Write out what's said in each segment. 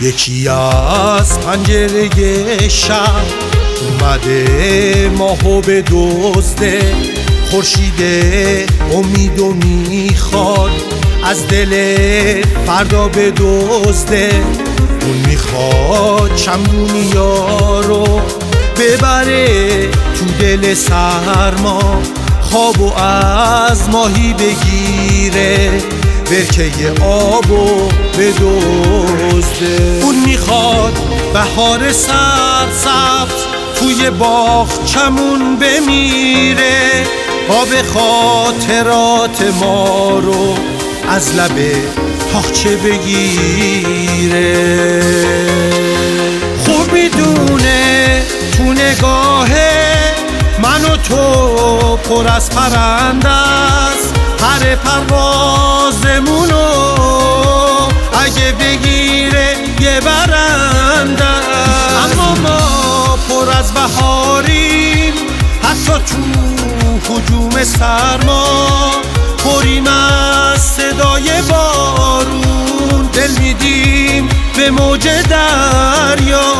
یکی از پنجره شب اومده ماهو به دزده، خورشید امیدو میخواد از دل فردا به دزده. اون میخواد شمدونیا رو ببره تو دل سرما، خوابو از ماهی بگیره، برکه آبو بدزده. اون میخواد بهار سرسبز توی باغچمون بمیره، آب خاطرات ما رو از لب تاقچه بگیره. خوب میدونه تو نگاه من و تو پر از پرنده است، پر پروازمونو اگه بگیره یه برنده است. اما ما پر از بهاریم، حتی تو هجوم سرما، پریم از صدای بارون، دل میدیم به موج دریا.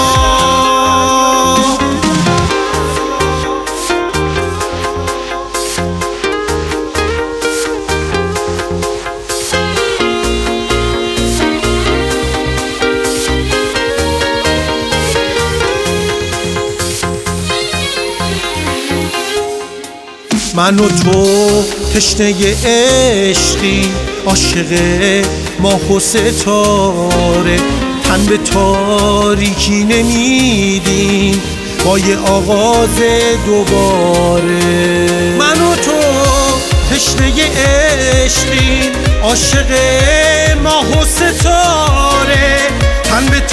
من و تو تشنه عشقی، عاشق ماه و ستاره، تن به تاریکی نمیدیم با یه آغاز دوباره. من و تو تشنه عشقی، عاشق ماه و ستاره، تن به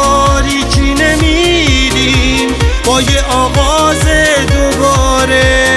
تاریکی نمیدیم با یه آغاز دوباره.